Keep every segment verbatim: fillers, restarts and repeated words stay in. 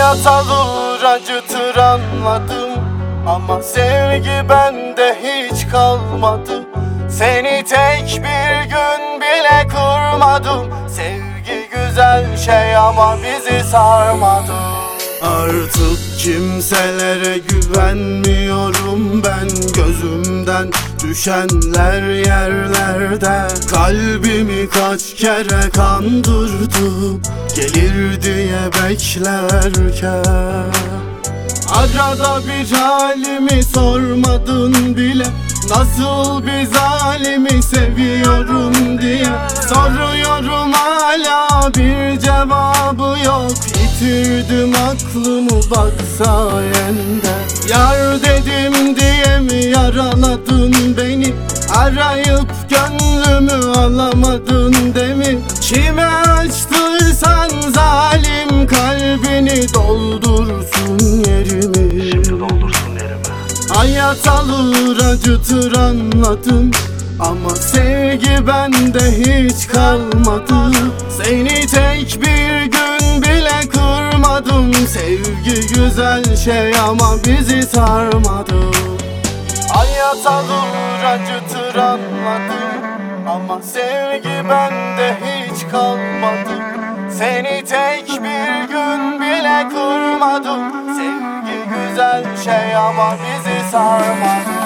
Hayat alır acıtır anladım, ama sevgi bende hiç kalmadı. Seni tek bir gün bile kurmadım. Sevgi güzel şey ama bizi sarmadı. Artık kimselere güvenmiyorum ben. Gözümden düşenler yerlerde. Kalbimi kaç kere kandırdım, gelir diye beklerken. Arada bir halimi sormadın bile, nasıl bir zalimi seviyorum diye. Soruyorum hala bir cevabı yok. Yitirdim aklımı bak sayende. Yar dedim diye mi yaraladın beni? Arayıp gönlümü alamadın demin. Kime açtıysan zalim kalbini doldursun yerimi. Şimdi doldursun yerimi. Hayat alır acıtır anladım, ama sevgi bende hiç kalmadı. Seni tek bir gün bile kırmadım. Sevgi güzel şey ama bizi sarmadı. Hayat alır acıtır anladım, ama sevgi bende hiç kalmadı. Seni tek bir gün bile kırmadım. Sevgi güzel şey ama bizi sarmadı.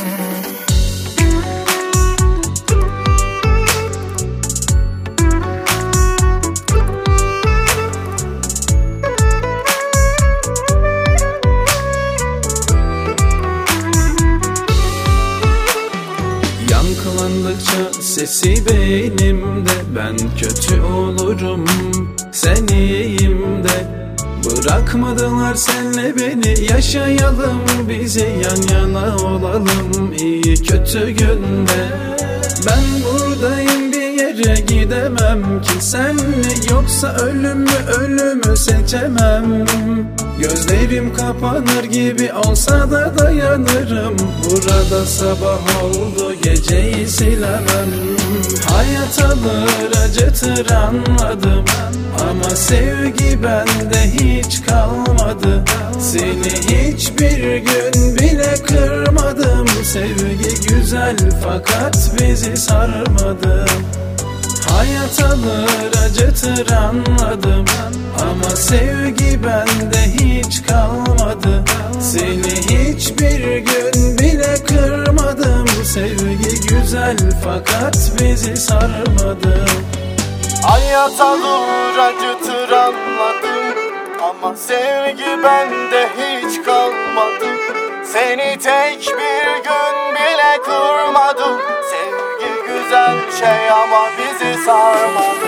Yankılandıkça sesi beynimde, ben kötü olurum sen iyiyim de. Bırakmadılar senle beni, yaşayalım bizi yan yana olalım iyi kötü günde. Ben buradayım, bir yere gidemem ki senle, yoksa ölümü ölümü seçemem. Gözlerim kapanır gibi olsa da dayanırım. Burada sabah oldu, geceyi silemem. Hayat alır acıtır anladım, ama sevgi bende hiç kalmadı. Seni hiçbir gün bile kırmadım. Sevgi güzel fakat bizi sarmadı. Hayat alır acıtır anladım, ama sevgi bende hiç kalmadı. Seni hiçbir gün bile kırmadım. Sevgi güzel fakat bizi sarmadı. Hayat alır acıtır anladım, ama sevgi bende hiç kalmadı. Seni tek bir gün bile kırmadım. Sevgi güzel şey ama bizi sarmadı.